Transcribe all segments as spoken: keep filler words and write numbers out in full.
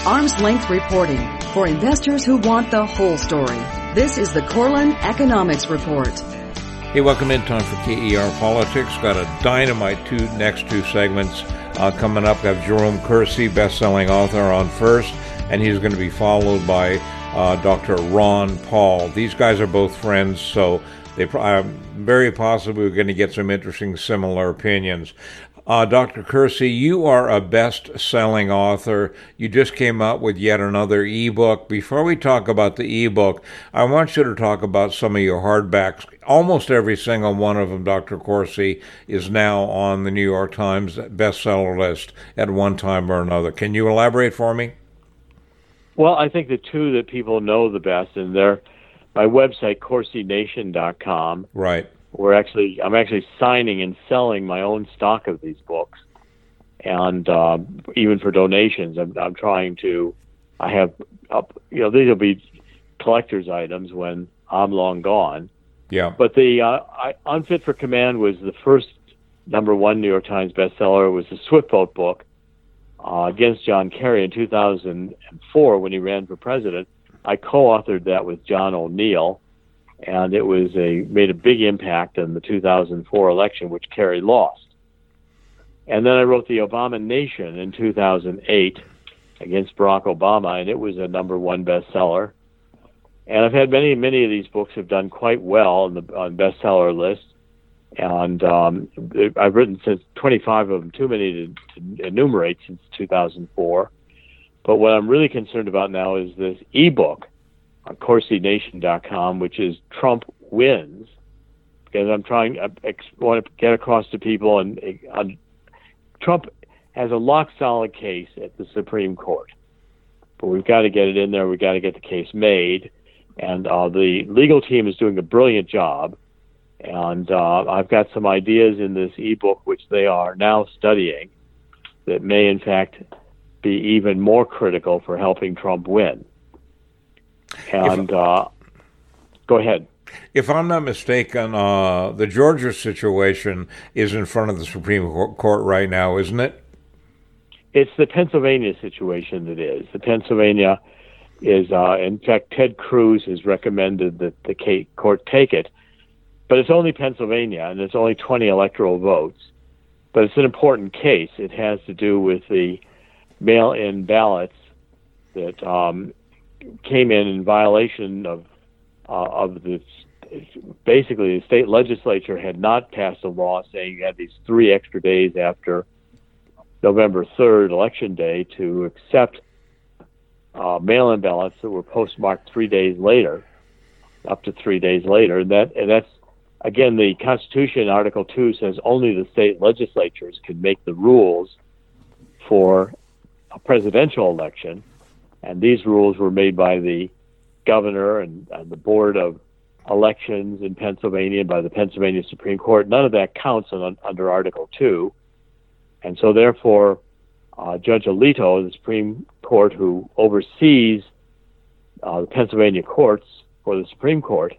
Arm's length reporting for investors who want the whole story. This is the Corlin Economics Report. Hey, welcome in. Time for K E R Politics. Got a dynamite two next two segments uh, coming up. Got Jerome Kersey, best-selling author, on first, and he's going to be followed by uh, Doctor Ron Paul. These guys are both friends, so they uh, very possibly are going to get some interesting similar opinions. Uh, Doctor Kersey, you are a best-selling author. You just came out with yet another ebook. Before we talk about the ebook, I want you to talk about some of your hardbacks. Almost every single one of them, Doctor Kersey, is now on the New York Times bestseller list at one time or another. Can you elaborate for me? Well, I think the two that people know the best, and they're my website, Corsi Nation dot com. Right. We're actually, I'm actually signing and selling my own stock of these books, and uh, even for donations, I'm, I'm trying to. I have, up, you know, these will be collector's items when I'm long gone. Yeah. But the uh, I, Unfit for Command was the first number one New York Times bestseller. It was the Swiftboat book uh, against John Kerry in two thousand four when he ran for president. I co-authored that with John O'Neill. And it was a made a big impact in the two thousand four election, which Kerry lost. And then I wrote The Obama Nation in two thousand eight against Barack Obama, and it was a number one bestseller. And I've had many, many of these books have done quite well on the on bestseller list. And um, I've written since twenty-five of them, too many to, to enumerate since two thousand four. But what I'm really concerned about now is this ebook on Corsi Nation dot com, which is Trump Wins, because I'm trying, I want to get across to people, and uh, Trump has a lock-solid case at the Supreme Court, but we've got to get it in there, we've got to get the case made, and uh, the legal team is doing a brilliant job, and uh, I've got some ideas in this ebook which they are now studying that may, in fact, be even more critical for helping Trump win. And if, uh, go ahead. If I'm not mistaken, uh, the Georgia situation is in front of the Supreme Court right now, isn't it? It's the Pennsylvania situation that is. The Pennsylvania is, uh, in fact, Ted Cruz has recommended that the court take it, but it's only Pennsylvania, and it's only twenty electoral votes. But it's an important case. It has to do with the mail-in ballots that um, came in in violation of uh, of the basically the state legislature had not passed a law saying you had these three extra days after November third, election day, to accept uh, mail-in ballots that were postmarked three days later, up to three days later. And that and that's again, the Constitution, Article Two, says only the state legislatures can make the rules for a presidential election. And these rules were made by the governor and, and the Board of Elections in Pennsylvania and by the Pennsylvania Supreme Court. None of that counts on, under Article two. And so therefore, uh, Judge Alito, the Supreme Court who oversees uh, the Pennsylvania courts for the Supreme Court,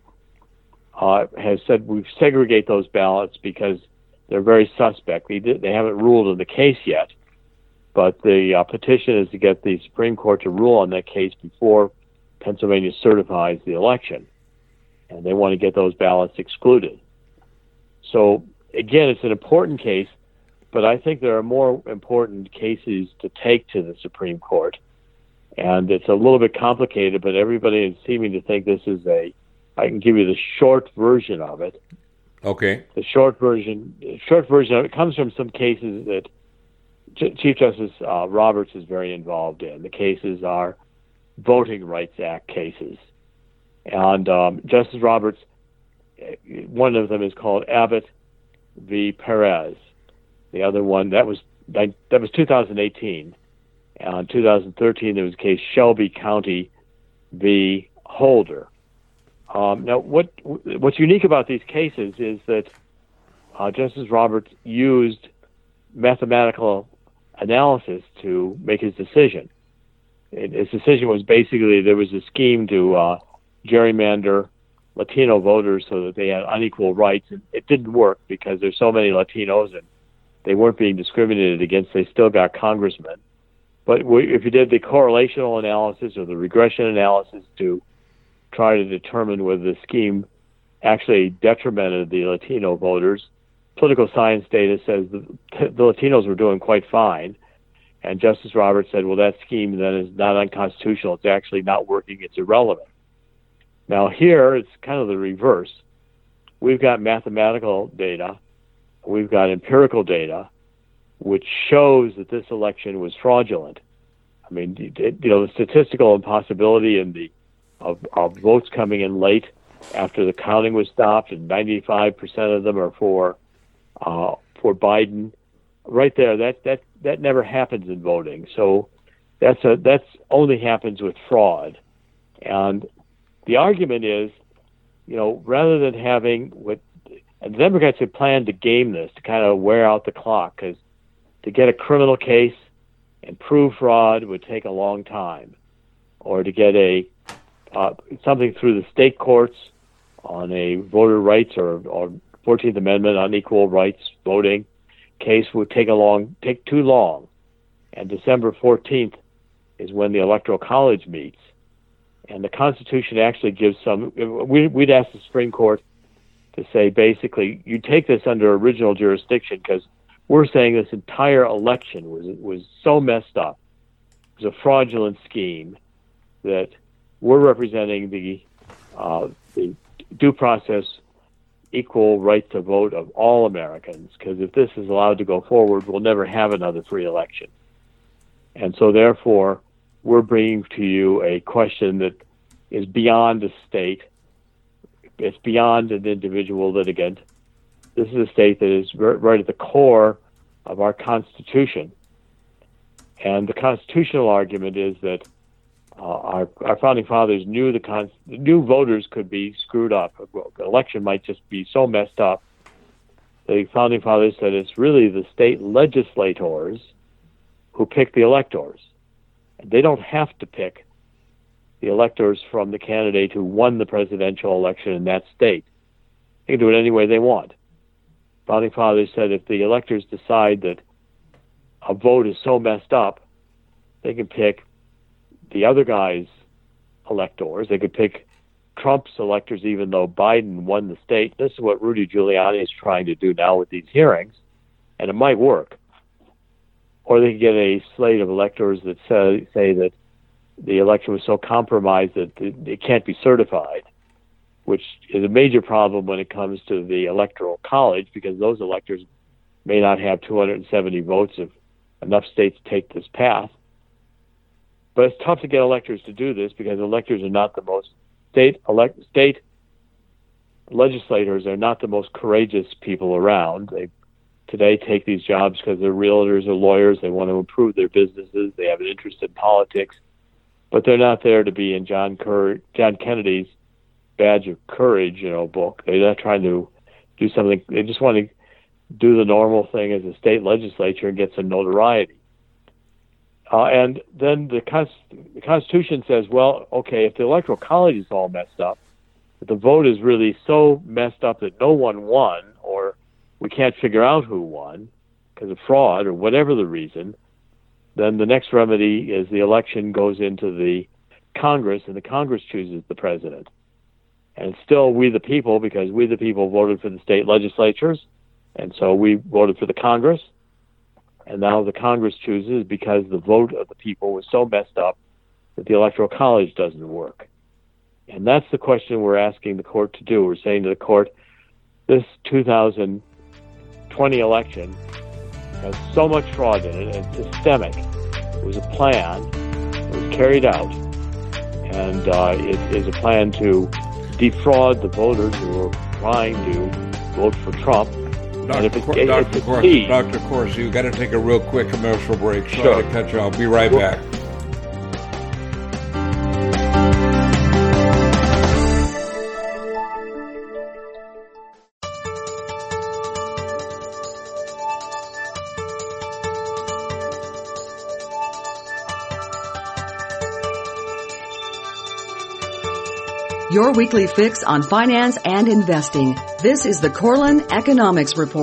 uh, has said we segregate those ballots because they're very suspect. They, did, they haven't ruled on the case yet. But the uh, petition is to get the Supreme Court to rule on that case before Pennsylvania certifies the election. And they want to get those ballots excluded. So, again, it's an important case, but I think there are more important cases to take to the Supreme Court. And it's a little bit complicated, but everybody is seeming to think this is a, I can give you the short version of it. Okay. The short version, short version of it comes from some cases that Chief Justice uh, Roberts is very involved in. The cases are Voting Rights Act cases. And um, Justice Roberts, one of them is called Abbott v. Perez. The other one, that was that was two thousand eighteen. And in two thousand thirteen, there was a case Shelby County v. Holder. Um, now, what what's unique about these cases is that uh, Justice Roberts used mathematical analysis to make his decision. It, his decision was basically there was a scheme to uh, gerrymander Latino voters so that they had unequal rights. And it didn't work because there's so many Latinos and they weren't being discriminated against. They still got congressmen. But we, if you did the correlational analysis or the regression analysis to try to determine whether the scheme actually detrimented the Latino voters, political science data says the, the Latinos were doing quite fine. And Justice Roberts said, well, that scheme then is not unconstitutional. It's actually not working. It's irrelevant. Now here, it's kind of the reverse. We've got mathematical data. We've got empirical data, which shows that this election was fraudulent. I mean, you know, the statistical impossibility in the of, of votes coming in late after the counting was stopped, and ninety-five percent of them are for uh, for Biden. Right there, that that that never happens in voting. So that's a that's only happens with fraud. And the argument is, you know, rather than having what, and the Democrats had planned to game this to kind of wear out the clock, because to get a criminal case and prove fraud would take a long time, or to get a uh, something through the state courts on a voter rights or, or fourteenth Amendment on equal rights voting case would take a long take too long. And December fourteenth is when the Electoral College meets. And the Constitution actually gives some, we, we'd ask the Supreme Court to say, basically, you take this under original jurisdiction, because we're saying this entire election was was so messed up. It was a fraudulent scheme that we're representing the uh, the due process, equal right to vote of all Americans, because if this is allowed to go forward, we'll never have another free election. And so therefore, we're bringing to you a question that is beyond a state. It's beyond an individual litigant. This is a state that is right at the core of our Constitution. And the constitutional argument is that uh, our, our founding fathers knew the con- knew voters could be screwed up. The election might just be so messed up. The founding fathers said it's really the state legislators who pick the electors. They don't have to pick the electors from the candidate who won the presidential election in that state. They can do it any way they want. Founding fathers said if the electors decide that a vote is so messed up, they can pick the other guy's electors. They could pick Trump's electors even though Biden won the state. This is what Rudy Giuliani is trying to do now with these hearings, and it might work. Or they could get a slate of electors that say, say that the election was so compromised that it, it can't be certified, which is a major problem when it comes to the Electoral College, because those electors may not have two hundred seventy votes if enough states take this path. But it's tough to get electors to do this, because electors are not the most, state elect, state legislators are not the most courageous people around. They today take these jobs because they're realtors or lawyers. They want to improve their businesses. They have an interest in politics, but they're not there to be in John Cur- John Kennedy's Badge of Courage, you know, book. They're not trying to do something. They just want to do the normal thing as a state legislature and get some notoriety. Uh, and then the, Const- the Constitution says, well, okay, if the Electoral College is all messed up, if the vote is really so messed up that no one won, or we can't figure out who won because of fraud or whatever the reason, then the next remedy is the election goes into the Congress, and the Congress chooses the president. And it's still we the people, because we the people voted for the state legislatures, and so we voted for the Congress. And now the Congress chooses because the vote of the people was so messed up that the Electoral College doesn't work. And that's the question we're asking the court to do. We're saying to the court, this two thousand twenty election has so much fraud in it, and it's systemic. It was a plan. It was carried out. And uh, it is a plan to defraud the voters who are trying to vote for Trump. Doctor Cor- Doctor Corsi, Doctor Corsi, you've got to take a real quick commercial break. Sorry sure. to cut you off. I'll be right back. Your weekly fix on finance and investing. This is the Corlin Economics Report.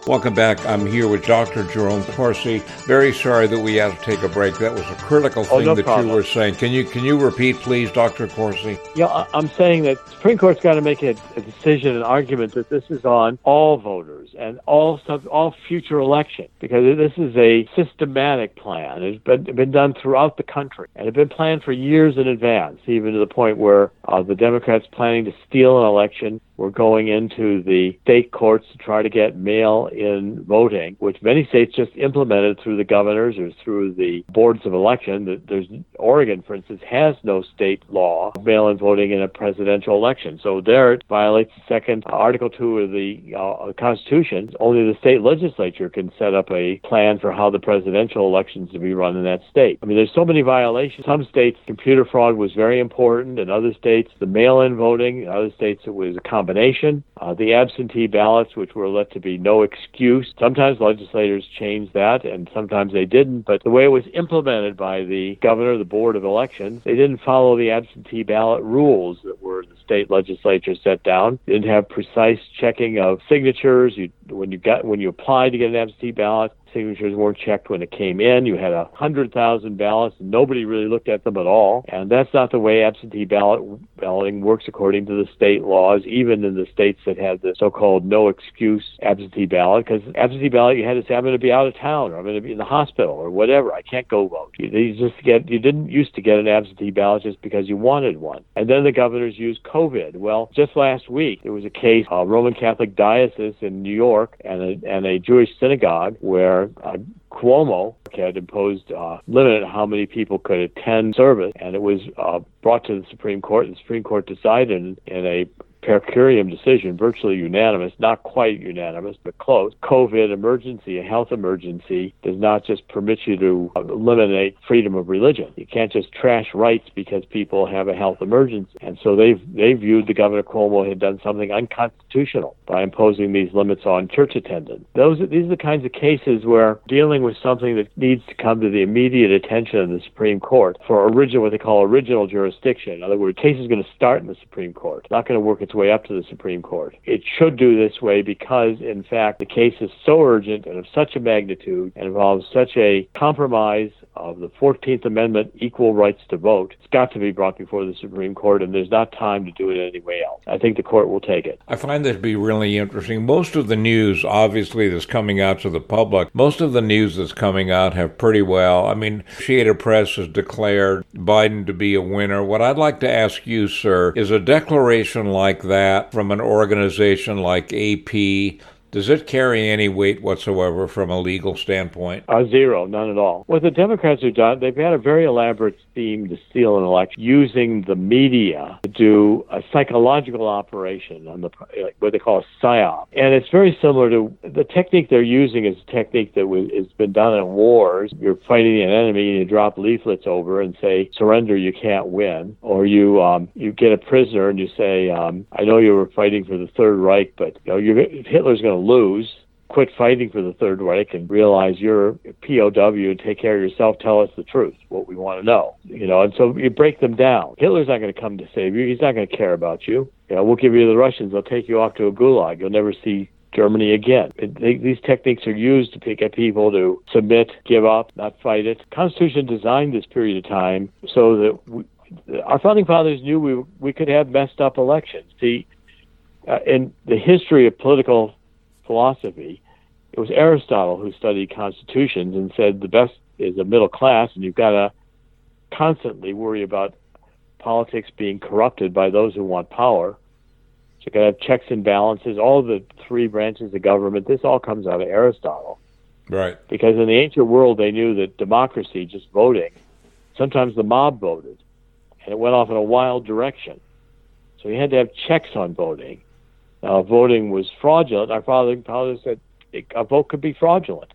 Welcome back. I'm here with Doctor Jerome Corsi. Very sorry that we had to take a break. That was a critical thing oh, no that problem. you were saying. Can you can you repeat, please, Doctor Corsi? Yeah, I'm saying that the Supreme Court's got to make a, a decision, an argument that this is on all voters and all sub, all future elections, because this is a systematic plan. It's been, been done throughout the country, and it's been planned for years in advance, even to the point where uh, the Democrats planning to steal an election were going into the state courts to try to get mail-in voting, which many states just implemented through the governors or through the boards of election. There's Oregon, for instance, has no state law of mail-in voting in a presidential election. So there it violates the second Article two of the uh, Constitution. Only the state legislature can set up a plan for how the presidential elections to be run in that state. I mean, there's so many violations. Some states, computer fraud was very important. In other states, the mail-in voting. In other states, it was a combination. Uh, the absentee ballots, which were let to be no excuse. Sometimes legislators changed that, and sometimes they didn't. But the way it was implemented by the governor, the board of elections, they didn't follow the absentee ballot rules that were the state legislature set down. They didn't have precise checking of signatures. You, when you got when you applied to get an absentee ballot, signatures weren't checked when it came in. You had a hundred thousand ballots, and nobody really looked at them at all. And that's not the way absentee ballot balloting works according to the state laws, even in the states that have the so-called no excuse absentee ballot. Because absentee ballot, you had to say, I'm going to be out of town, or I'm going to be in the hospital, or whatever. I can't go vote. You, you just get you didn't used to get an absentee ballot just because you wanted one. And then the governors used COVID. Well, just last week there was a case, a Roman Catholic diocese in New York, and a, and a Jewish synagogue where Uh, Cuomo had imposed uh, limit on how many people could attend service, and it was uh, brought to the Supreme Court. The Supreme Court decided in, in a per curiam decision, virtually unanimous, not quite unanimous, but close. COVID emergency, a health emergency, does not just permit you to eliminate freedom of religion. You can't just trash rights because people have a health emergency. And so they've they viewed the Governor Cuomo had done something unconstitutional by imposing these limits on church attendance. Those these are the kinds of cases where dealing with something that needs to come to the immediate attention of the Supreme Court for original, what they call original jurisdiction. In other words, the case is going to start in the Supreme Court. It's not going to work its way up to the Supreme Court. It should do this way because, in fact, the case is so urgent and of such a magnitude and involves such a compromise of the fourteenth Amendment, equal rights to vote. It's got to be brought before the Supreme Court, and there's not time to do it any way else. I think the court will take it. I find that to be really interesting. Most of the news, obviously, that's coming out to the public, most of the news that's coming out have pretty well, I mean, Associated Press has declared Biden to be a winner. What I'd like to ask you, sir, is a declaration like that from an organization like A P, does it carry any weight whatsoever from a legal standpoint? Uh, zero, none at all. What the Democrats have done, they've had a very elaborate scheme to steal an election using the media to do a psychological operation on the what they call a psyop. And it's very similar to the technique they're using is a technique that was, has been done in wars. You're fighting an enemy and you drop leaflets over and say, surrender, you can't win. Or you um, you get a prisoner and you say, um, I know you were fighting for the Third Reich, but you know, you're, Hitler's going to lose. Quit fighting for the Third Reich and realize you're a P O W and take care of yourself. Tell us the truth, what we want to know. You know, and so you break them down. Hitler's not going to come to save you. He's not going to care about you. You know, we'll give you the Russians. They'll take you off to a gulag. You'll never see Germany again. It, they, these techniques are used to get people to submit, give up, not fight it. The Constitution designed this period of time so that we, our founding fathers knew we we could have messed up elections. See, uh, in the history of political philosophy, it was Aristotle who studied constitutions and said the best is a middle class, and you've got to constantly worry about politics being corrupted by those who want power. So you've got to have checks and balances, all the three branches of government. This all comes out of Aristotle. Right. Because in the ancient world, they knew that democracy, just voting, sometimes the mob voted, and it went off in a wild direction. So you had to have checks on voting. Now, if voting was fraudulent, our father, father said a vote could be fraudulent.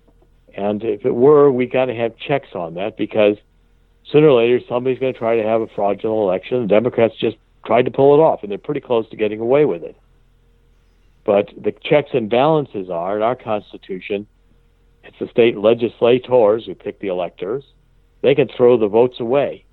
And if it were, we got to have checks on that because sooner or later somebody's going to try to have a fraudulent election. The Democrats just tried to pull it off, and they're pretty close to getting away with it. But the checks and balances are, in our Constitution, it's the state legislators who pick the electors. They can throw the votes away.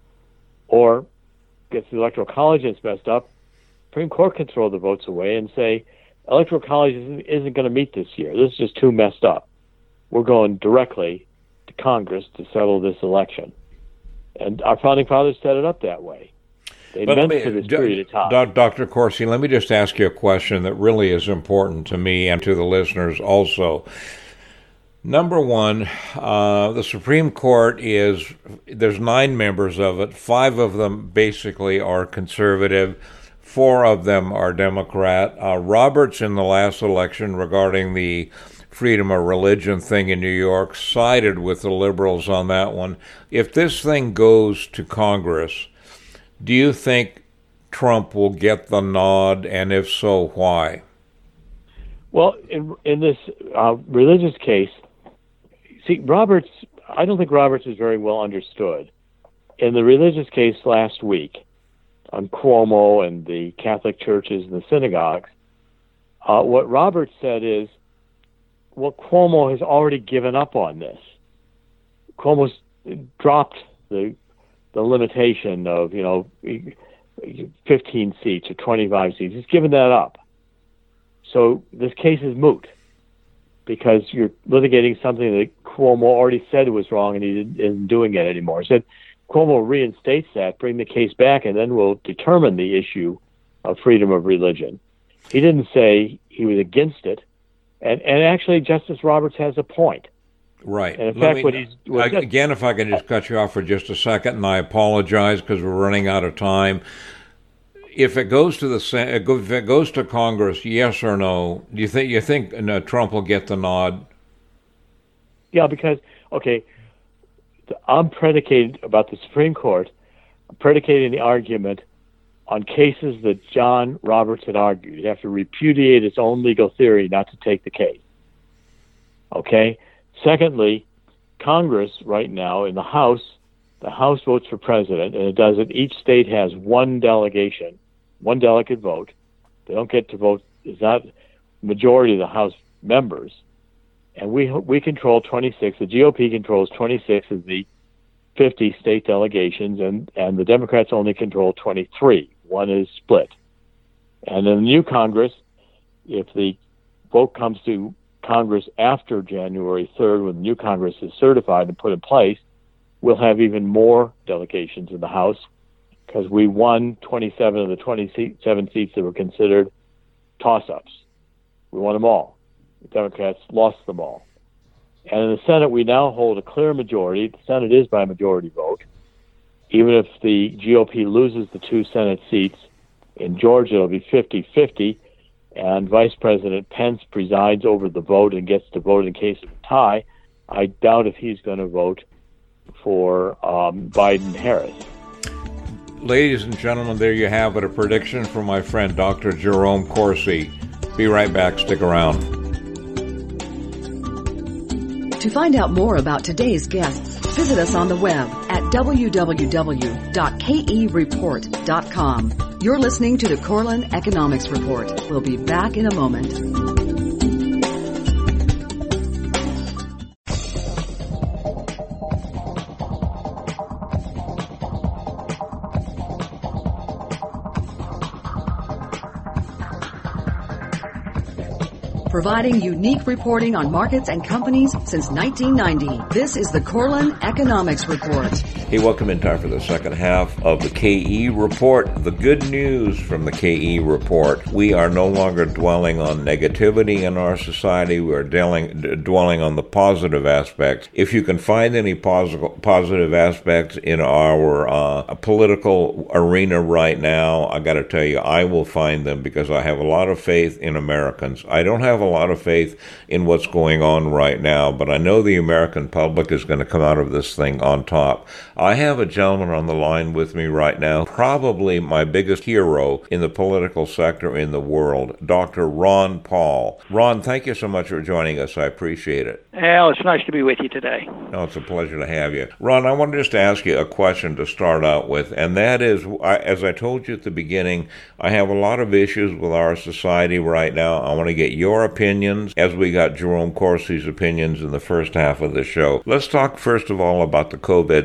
Or, if the Electoral College is messed up, Supreme Court can throw the votes away and say, Electoral College isn't, isn't going to meet this year. This is just too messed up. We're going directly to Congress to settle this election. And our founding fathers set it up that way. They but meant me, for this D- period of time. Doctor Corsi, let me just ask you a question that really is important to me and to the listeners also. Number one, uh, the Supreme Court is, there's nine members of it. Five of them basically are conservative. Four of them are Democrat. Uh, Roberts in the last election regarding the freedom of religion thing in New York sided with the liberals on that one. If this thing goes to Congress, do you think Trump will get the nod, and if so, why? Well, in, in this uh, religious case, see, Roberts, I don't think Roberts is very well understood. In the religious case last week on Cuomo and the Catholic churches and the synagogues, uh, what Roberts said is, well, Cuomo has already given up on this. Cuomo's dropped the the limitation of, you know, fifteen seats or twenty-five seats. He's given that up. So this case is moot because you're litigating something that Cuomo already said was wrong and he isn't doing it anymore. He said Cuomo reinstates that, bring the case back, and then we'll determine the issue of freedom of religion. He didn't say he was against it. And and actually, Justice Roberts has a point. Right. And in Let fact, me, what he's what again, if I can just cut you off for just a second, and I apologize because we're running out of time. If it goes to the if it goes to Congress, yes or no? Do you think you think no, Trump will get the nod? Yeah, because okay, I'm predicated about the Supreme Court. I'm predicating the argument on cases that John Roberts had argued. You have to repudiate its own legal theory not to take the case. Okay? Secondly, Congress right now in the House, the House votes for president, and it does it. Each state has one delegation, one delegate vote. They don't get to vote. It's not the majority of the House members. And we we control twenty-six. The G O P controls twenty-six of the fifty state delegations, and, and the Democrats only control twenty-three. One is split. And in the new Congress, if the vote comes to Congress after January third, when the new Congress is certified and put in place, we'll have even more delegations in the House because we won twenty-seven of the twenty-seven seats that were considered toss-ups. We won them all. The Democrats lost them all. And in the Senate, we now hold a clear majority. The Senate is by majority vote. Even if the G O P loses the two Senate seats, in Georgia it'll be fifty-fifty, and Vice President Pence presides over the vote and gets to vote in case of a tie. I doubt if he's going to vote for um, Biden-Harris. Ladies and gentlemen, there you have it, a prediction from my friend Doctor Jerome Corsi. Be right back. Stick around. To find out more about today's guests, visit us on the web at w w w dot k e report dot com. You're listening to the Korelin Economics Report. We'll be back in a moment. Providing unique reporting on markets and companies since nineteen ninety. This is the Korelin Economics Report. Hey, welcome in time for the second half of the K E Report. The good news from the K E Report. We are no longer dwelling on negativity in our society. We are dwelling, dwelling on the positive aspects. If you can find any positive, positive aspects in our uh, political arena right now, I got to tell you, I will find them because I have a lot of faith in Americans. I don't have a lot of faith in what's going on right now, but I know the American public is going to come out of this thing on top. I have a gentleman on the line with me right now, probably my biggest hero in the political sector in the world, Doctor Ron Paul. Ron, thank you so much for joining us. I appreciate it. Al, it's nice to be with you today. No, it's a pleasure to have you. Ron, I wanted just to ask you a question to start out with, and that is, as I told you at the beginning, I have a lot of issues with our society right now. I want to get your opinions, as we got Jerome Corsi's opinions in the first half of the show. Let's talk first of all about the COVID situation.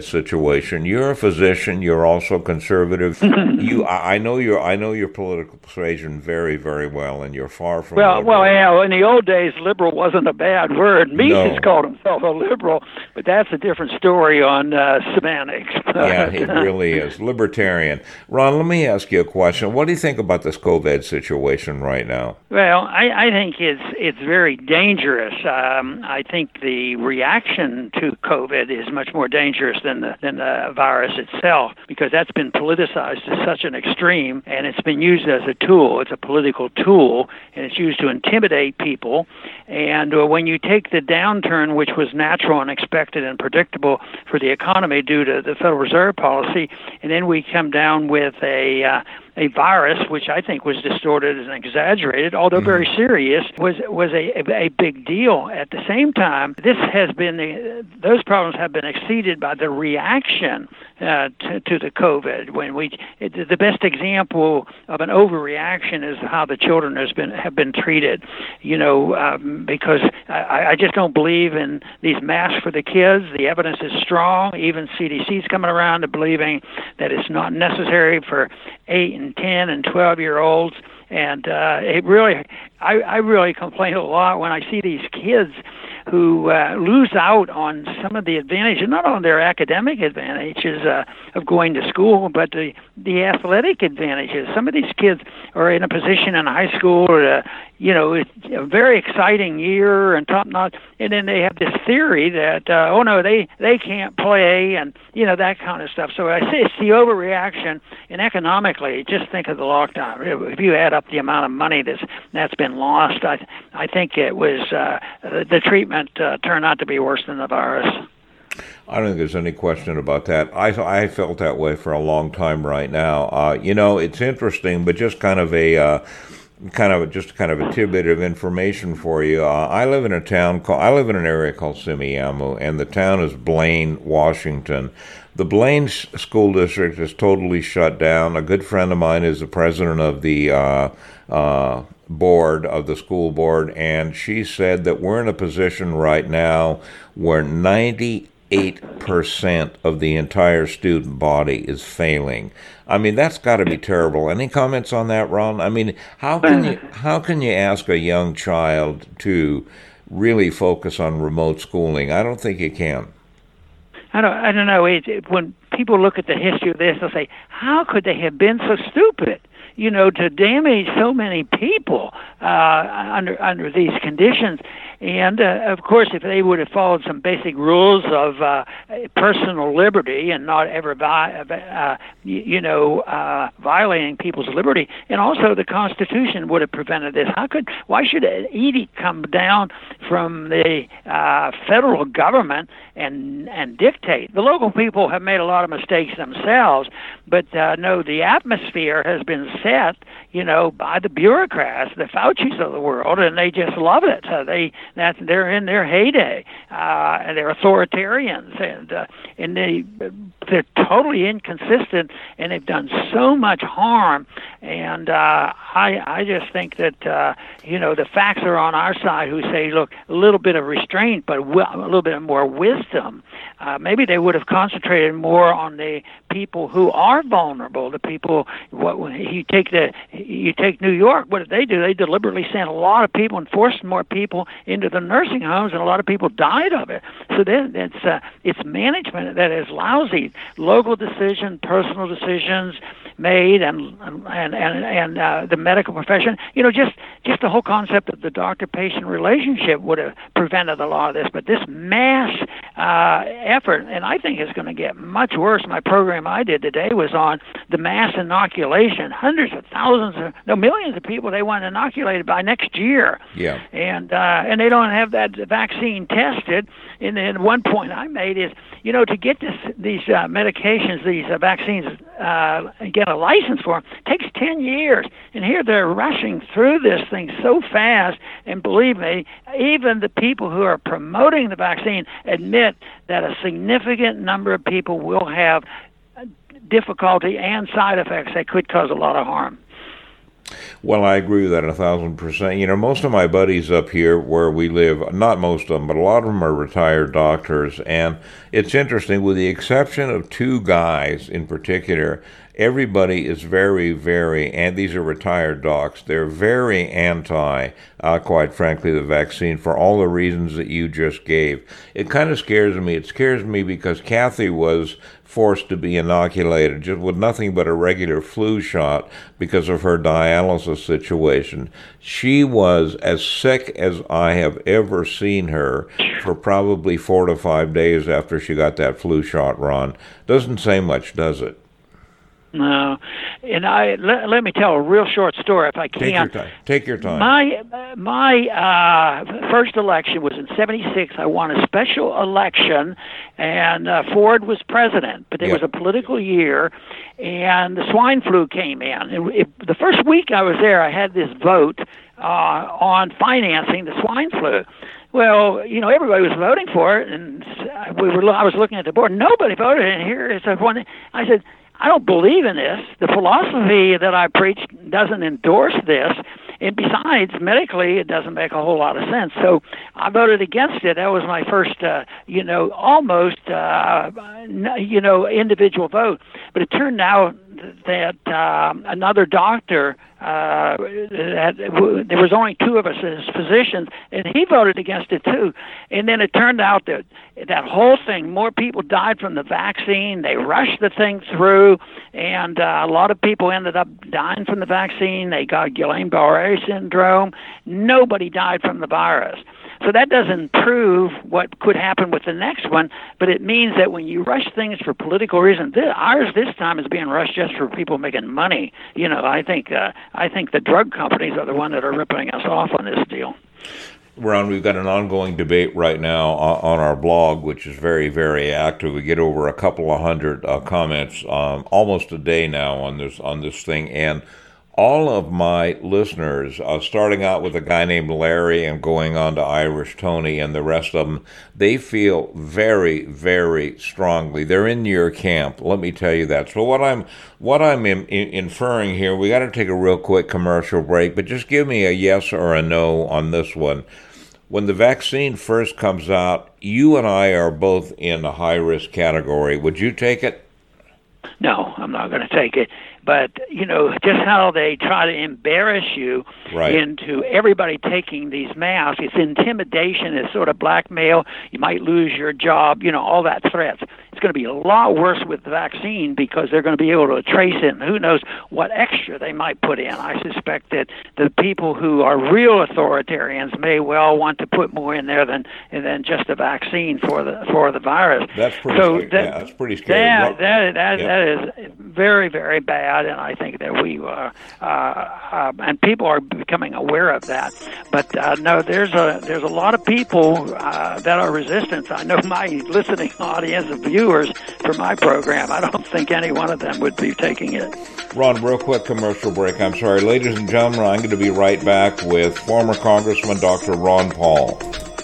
situation. You're a physician. You're also conservative. you, I I know your, I know your political persuasion very, very well, and you're far from. Well, liberal. well, yeah. In the old days, liberal wasn't a bad word. Mises No. called himself a liberal, but that's a different story on uh, semantics. Yeah, it really is. Libertarian. Ron, let me ask you a question. What do you think about this COVID situation right now? Well, I, I think it's it's very dangerous. Um, I think the reaction to COVID is much more dangerous than the than the virus itself, because that's been politicized to such an extreme, and it's been used as a tool. It's a political tool, and it's used to intimidate people. And uh, when you take the downturn, which was natural and expected and predictable for the economy due to the Federal Reserve policy, and then we come down with a uh, a virus, which I think was distorted and exaggerated, although very serious, was was a, a, a big deal. At the same time, this has been the, those problems have been exceeded by the reaction uh, to, to the COVID. When we, it, the best example of an overreaction is how the children has been have been treated. You know, um, because I, I just don't believe in these masks for the kids. The evidence is strong. Even C D C's coming around to believing that it's not necessary for eight and ten and twelve year olds, and uh, it really, I, I really complain a lot when I see these kids who uh, lose out on some of the advantages, not on their academic advantages uh, of going to school, but the the athletic advantages. Some of these kids are in a position in high school, or, uh, you know, it's a very exciting year and top notch, and then they have this theory that uh, oh no, they they can't play, and you know, that kind of stuff. So I say it's the overreaction, and economically, just think of the lockdown. If you add up the amount of money that's that's been lost, I I think it was uh, the, the treatment uh, turned out to be worse than the virus. I don't think there's any question about that. I, I felt that way for a long time right now. Uh, you know, it's interesting, but just kind of a uh, kind of just kind of a tidbit of information for you. Uh, I live in a town called I live in an area called Semiahmoo, and the town is Blaine, Washington. The Blaine School District is totally shut down. A good friend of mine is the president of the uh, uh, board of the school board, and she said that we're in a position right now where ninety-eight percent of the entire student body is failing. I mean, that's got to be terrible. Any comments on that, Ron? I mean, how can you how can you ask a young child to really focus on remote schooling? I don't think you can. I don't, I don't know. It, it, when people look at the history of this, they'll say, how could they have been so stupid, you know, to damage so many people uh, under under these conditions? And, uh, of course, if they would have followed some basic rules of uh, personal liberty and not ever, vi- uh, you, you know, uh, violating people's liberty, and also the Constitution would have prevented this. How could, why should an edict come down from the uh, federal government and and dictate? The local people have made a lot of mistakes themselves, but uh, no, the atmosphere has been set, you know, by the bureaucrats, the Faucis of the world, and they just love it. So they that they're in their heyday, uh, and they're authoritarians, and uh, and they they're totally inconsistent, and they've done so much harm. And uh, I I just think that uh, you know, the facts are on our side, who say, look, a little bit of restraint, but a little bit more wisdom. Uh, maybe they would have concentrated more on the people who are vulnerable. The people, what you take the you take New York. What did they do? They deliberately sent a lot of people and forced more people into the nursing homes, and a lot of people died of it. So then it's uh, it's management that is lousy. Local decisions, personal decisions made, and and and and uh, the medical profession. You know, just just the whole concept of the doctor-patient relationship would have prevented a lot of this. But this mass uh, effort, and I think it's going to get much worse. My program I did today was on the mass inoculation. Hundreds of thousands, of, no, millions of people they want inoculated by next year. Yeah. And uh, and they don't have that vaccine tested. And then one point I made is, you know, to get this these uh, medications, these uh, vaccines, uh, and get a license for them takes ten years. And here they're rushing through this thing so fast. And believe me, even the people who are promoting the vaccine admit that a significant number of people will have difficulty and side effects that could cause a lot of harm. Well, I agree with that a thousand percent. You know, most of my buddies up here where we live, not most of them, but a lot of them are retired doctors. And it's interesting, with the exception of two guys in particular, everybody is very, very, and these are retired docs, they're very anti, uh, quite frankly, the vaccine for all the reasons that you just gave. It kind of scares me. It scares me because Kathy was forced to be inoculated just with nothing but a regular flu shot because of her dialysis situation. She was as sick as I have ever seen her for probably four to five days after she got that flu shot, Ron. Doesn't say much, does it? No, and I let, let me tell a real short story if I can. Take your time. Take your time. My my uh, first election was in seventy-six. I won a special election, and uh, Ford was president. But it Yep. was a political year, and the swine flu came in. And it, the first week I was there, I had this vote uh, on financing the swine flu. Well, you know, everybody was voting for it, and we were. I was looking at the board. Nobody voted, and here is one. I said, I don't believe in this. The philosophy that I preach doesn't endorse this. And besides, medically, it doesn't make a whole lot of sense. So I voted against it. That was my first, uh, you know, almost, uh, you know, individual vote. But it turned out that uh, another doctor, uh, that there was only two of us as physicians, and he voted against it too. And then it turned out that that whole thing, more people died from the vaccine. They rushed the thing through, and uh, a lot of people ended up dying from the vaccine. They got Guillain-Barré syndrome. Nobody died from the virus. So that doesn't prove what could happen with the next one, but it means that when you rush things for political reasons, this, ours this time is being rushed just for people making money. You know, I think uh, I think the drug companies are the ones that are ripping us off on this deal. Ron, we've got an ongoing debate right now on our blog, which is very, very active. We get over a couple of hundred uh, comments um, almost a day now on this on this thing, and all of my listeners, uh, starting out with a guy named Larry and going on to Irish Tony and the rest of them, they feel very, very strongly. They're in your camp. Let me tell you that. So what I'm what I'm in, in, inferring here, we got to take a real quick commercial break, but just give me a yes or a no on this one. When the vaccine first comes out, you and I are both in a high-risk category. Would you take it? No, I'm not going to take it. But, you know, just how they try to embarrass you right. into everybody taking these masks. It's intimidation. It's sort of blackmail. You might lose your job, you know, all that threats. It's going to be a lot worse with the vaccine because they're going to be able to trace it, and who knows what extra they might put in. I suspect that the people who are real authoritarians may well want to put more in there than than just a vaccine for the for the virus. That's pretty so scary. That, yeah, that's pretty scary. That, that, that, yeah. that is very, very bad, and I think that we, uh, uh, uh, and people are becoming aware of that. But uh, no, there's a there's a lot of people uh, that are resistant. I know my listening audience of viewers for my program, I don't think any one of them would be taking it. Ron, real quick commercial break. I'm sorry. Ladies and gentlemen, I'm going to be right back with former Congressman Doctor Ron Paul.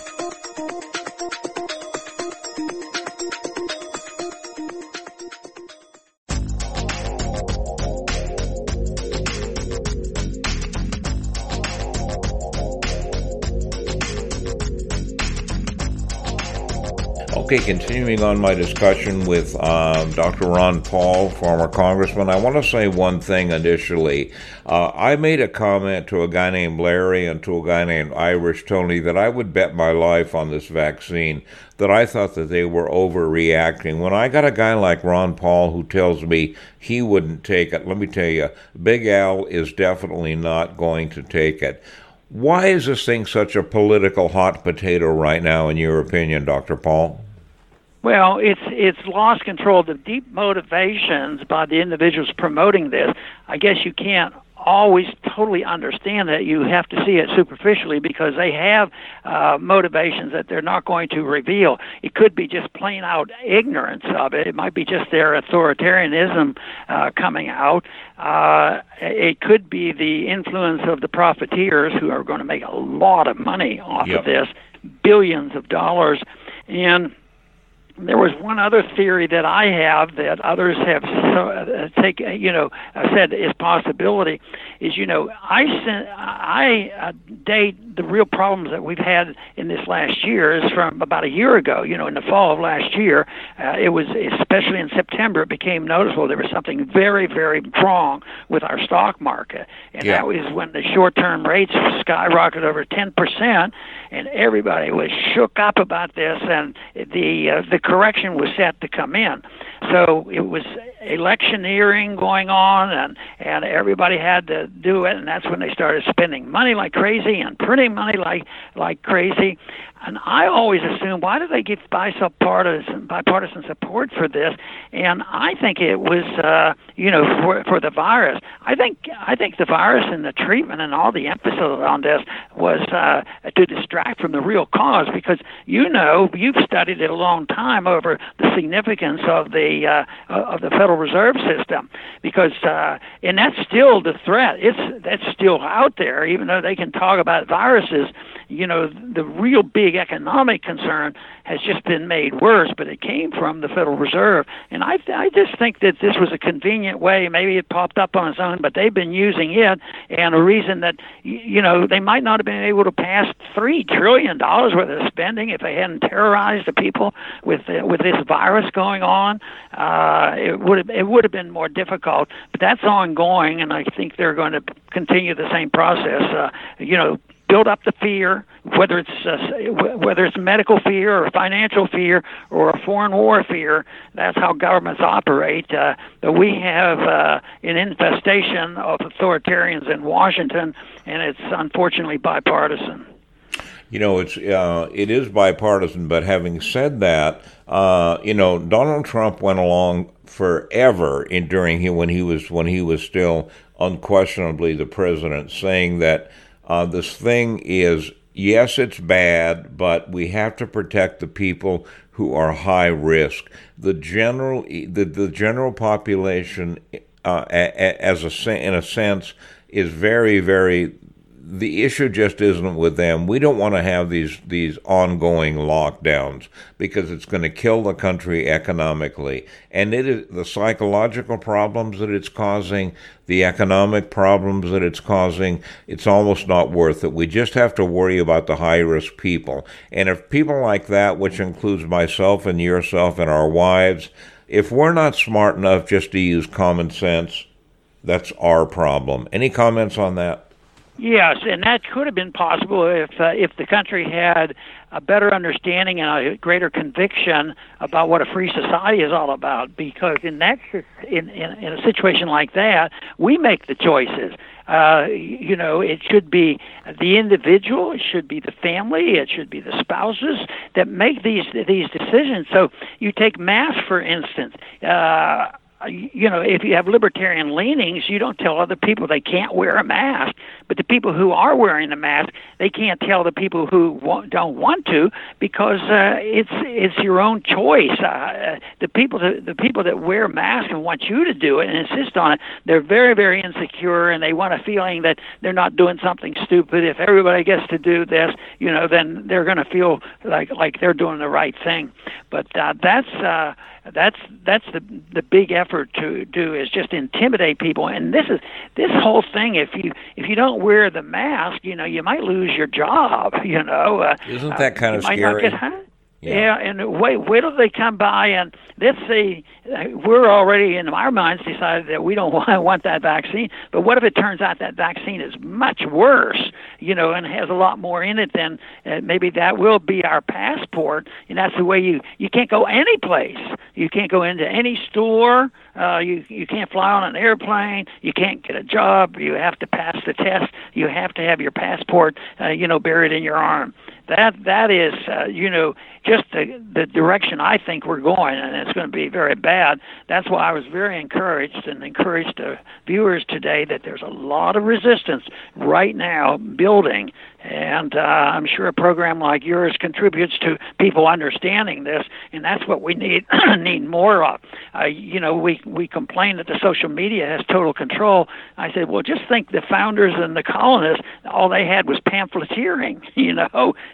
Okay, continuing on my discussion with um, Doctor Ron Paul, former congressman, I want to say one thing initially. Uh, I made a comment to a guy named Larry and to a guy named Irish Tony that I would bet my life on this vaccine, that I thought that they were overreacting. When I got a guy like Ron Paul who tells me he wouldn't take it, let me tell you, Big Al is definitely not going to take it. Why is this thing such a political hot potato right now, in your opinion, Doctor Paul? Well, it's it's lost control. The deep motivations by the individuals promoting this, I guess you can't always totally understand that. You have to see it superficially because they have uh, motivations that they're not going to reveal. It could be just plain out ignorance of it. It might be just their authoritarianism uh, coming out. Uh, it could be the influence of the profiteers who are going to make a lot of money off yep. of this, billions of dollars. And there was one other theory that I have that others have uh, take, you know, uh, said is possibility is, you know, I I uh, date the real problems that we've had in this last year is from about a year ago. You know, in the fall of last year, uh, it was especially in September it became noticeable there was something very, very wrong with our stock market, and yeah. that was when the short-term rates skyrocketed over ten percent, and everybody was shook up about this, and the uh, the correction was set to come in. So it was electioneering going on, and, and everybody had to do it, and that's when they started spending money like crazy and printing money like like crazy. And I always assumed, why do they give bipartisan bipartisan support for this? And I think it was, uh, you know, for for the virus. I think I think the virus and the treatment and all the emphasis on this was uh, to distract from the real cause, because you know you've studied it a long time over the significance of the uh, of the Federal Reserve System, because uh, and that's still the threat. It's that's still out there, even though they can talk about viruses. You know, the real big economic concern has just been made worse, but it came from the Federal Reserve. And I, I just think that this was a convenient way. Maybe it popped up on its own, but they've been using it. And a reason that, you know, they might not have been able to pass three trillion dollars worth of spending if they hadn't terrorized the people with uh, with this virus going on. Uh, it would have it would have been more difficult. But that's ongoing, and I think they're going to continue the same process. Uh, you know. Build up the fear, whether it's uh, whether it's medical fear or financial fear or a foreign war fear. That's how governments operate. Uh, but we have uh, an infestation of authoritarians in Washington, and it's unfortunately bipartisan. You know, it's uh, it is bipartisan. But having said that, uh, you know, Donald Trump went along forever in during he, when he was when he was still unquestionably the president, saying that. Uh, this thing is, yes, it's bad, but we have to protect the people who are high risk. The general, the, the general population, uh, as a in a sense, is very, very. The issue just isn't with them. We don't want to have these these ongoing lockdowns because it's going to kill the country economically. And it is the psychological problems that it's causing, the economic problems that it's causing, it's almost not worth it. We just have to worry about the high-risk people. And if people like that, which includes myself and yourself and our wives, if we're not smart enough just to use common sense, that's our problem. Any comments on that? Yes, and that could have been possible if uh, if the country had a better understanding and a greater conviction about what a free society is all about. Because in that in in, in a situation like that, we make the choices. Uh, you know, it should be the individual, it should be the family, it should be the spouses that make these these decisions. So you take masks, for instance. Uh, You know, if you have libertarian leanings, you don't tell other people they can't wear a mask. But the people who are wearing a mask, they can't tell the people who don't want to, because uh, it's it's your own choice. Uh, the people that, the people that wear masks and want you to do it and insist on it, they're very, very insecure, and they want a feeling that they're not doing something stupid. If everybody gets to do this, you know, then they're going to feel like like they're doing the right thing. But uh, that's uh, that's that's the the big effort. To do is just intimidate people, and this is this whole thing. If you if you don't wear the mask, you know, you might lose your job. You know, uh, isn't that kind uh, of might scary? Not get, huh? Yeah. yeah, and wait, wait till they come by and let's see. We're already in our minds decided that we don't want, want that vaccine. But what if it turns out that vaccine is much worse, you know, and has a lot more in it than uh, maybe that will be our passport? And that's the way you you can't go any place. You can't go into any store. Uh, you you can't fly on an airplane. You can't get a job. You have to pass the test. You have to have your passport, uh, you know, buried in your arm. That that is, uh, you know, just the, the direction I think we're going, and it's going to be very bad. That's why I was very encouraged and encouraged the viewers today that there's a lot of resistance right now building, and uh, I'm sure a program like yours contributes to people understanding this, and that's what we need need more of. Uh, you know, we we complain that the social media has total control. I said, well, just think the founders and the colonists, all they had was pamphleteering, you know.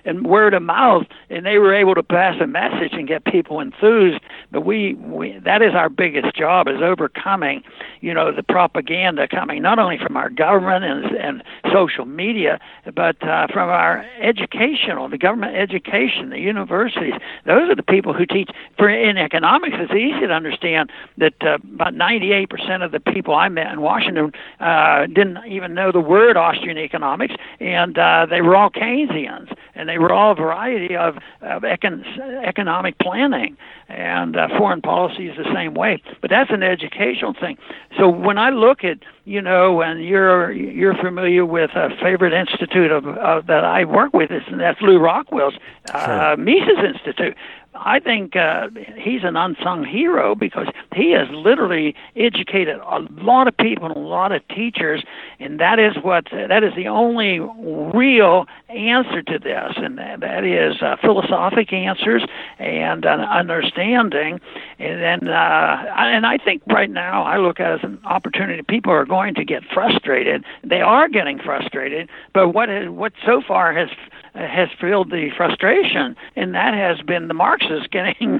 and word of mouth, and they were able to pass a message and get people enthused. But we, we that is our biggest job, is overcoming, you know, the propaganda coming not only from our government and, and social media, but uh, from our educational, the government education, the universities. Those are the people who teach. For in economics, it's easy to understand that uh, about ninety-eight percent of the people I met in Washington uh, didn't even know the word Austrian economics, and uh, they were all Keynesians, and they were all a variety of, of econ- economic planning, and uh, foreign policy is the same way. But that's an educational thing. So when I look at, you know, and you're you're familiar with a favorite institute of, of that I work with, is, and that's Lew Rockwell's uh, sure. Mises Institute. I think uh, he's an unsung hero because he has literally educated a lot of people and a lot of teachers, and that is what that is the only real answer to this, and that, that is uh, philosophic answers and uh, understanding. And then, uh, and I think right now I look at it as an opportunity. People are going to get frustrated. They are getting frustrated, but what is, what so far has has filled the frustration, and that has been the Marxists getting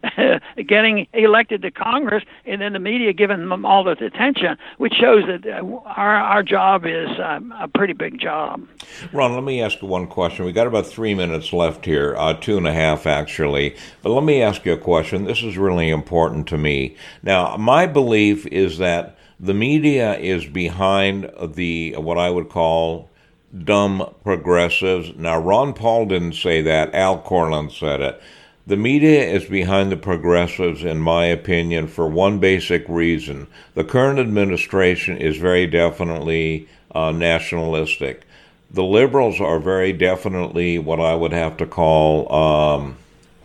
getting elected to Congress, and then the media giving them all the attention, which shows that our our job is um, a pretty big job. Ron, let me ask you one question. We got about three minutes left here, uh, two and a half actually. But let me ask you a question. This is really important to me. Now, my belief is that the media is behind the what I would call dumb progressives. Now, Ron Paul didn't say that. Al Cortland said it. The media is behind the progressives, in my opinion, for one basic reason. The current administration is very definitely uh, nationalistic. The liberals are very definitely what I would have to call um,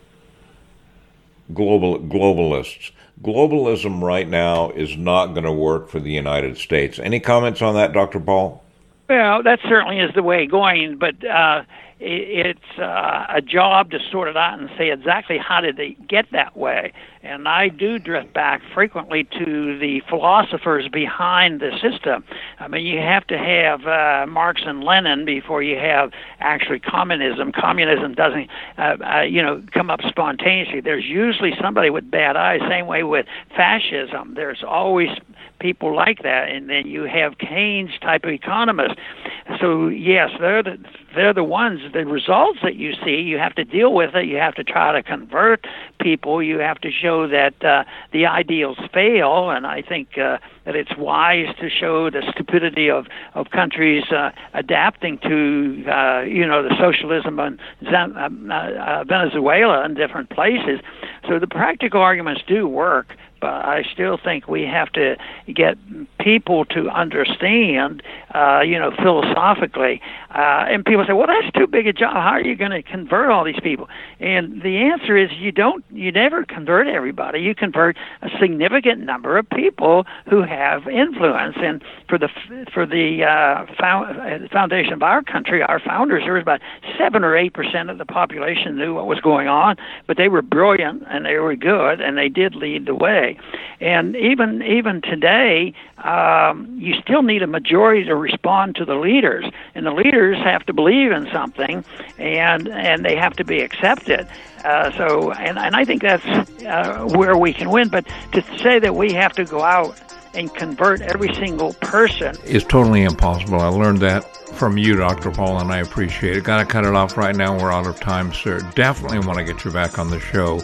global globalists. Globalism right now is not going to work for the United States. Any comments on that, Doctor Paul? Well, that certainly is the way going, but uh, it, it's uh, a job to sort it out and say exactly how did they get that way. And I do drift back frequently to the philosophers behind the system. I mean, you have to have uh, Marx and Lenin before you have actually communism. Communism doesn't, uh, uh, you know, come up spontaneously. There's usually somebody with bad eyes. Same way with fascism. There's always people like that, and then you have Keynes type of economists. So yes, they're the, they're the ones. The results that you see, you have to deal with it. You have to try to convert people. You have to show that uh, the ideals fail, and I think uh, that it's wise to show the stupidity of of countries uh, adapting to uh, you know the socialism in Zen, uh, uh, Venezuela and different places. So the practical arguments do work. But I still think we have to get people to understand, uh, you know, philosophically. Uh, and people say, well, that's too big a job. How are you going to convert all these people? And the answer is you don't, you never convert everybody. You convert a significant number of people who have influence. And for the for the uh, found, foundation of our country, our founders, there was about seven or eight percent of the population knew what was going on, but they were brilliant and they were good and they did lead the way. And even even today, um, you still need a majority to respond to the leaders, and the leaders have to believe in something, and and they have to be accepted. Uh, so, and and I think that's uh, where we can win. But to say that we have to go out and convert every single person is totally impossible. I learned that from you, Doctor Paul, and I appreciate it. Got to cut it off right now. We're out of time, sir. Definitely want to get you back on the show.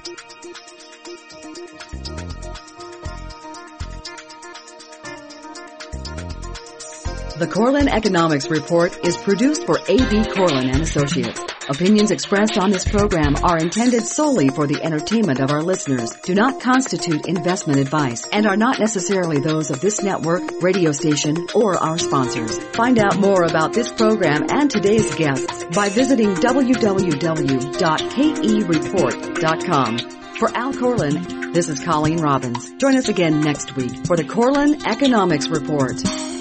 The Corlin Economics Report is produced for A B. Corlin and Associates. Opinions expressed on this program are intended solely for the entertainment of our listeners, do not constitute investment advice, and are not necessarily those of this network, radio station, or our sponsors. Find out more about this program and today's guests by visiting w w w dot k e report dot com. For Al Corlin, this is Colleen Robbins. Join us again next week for the Corlin Economics Report.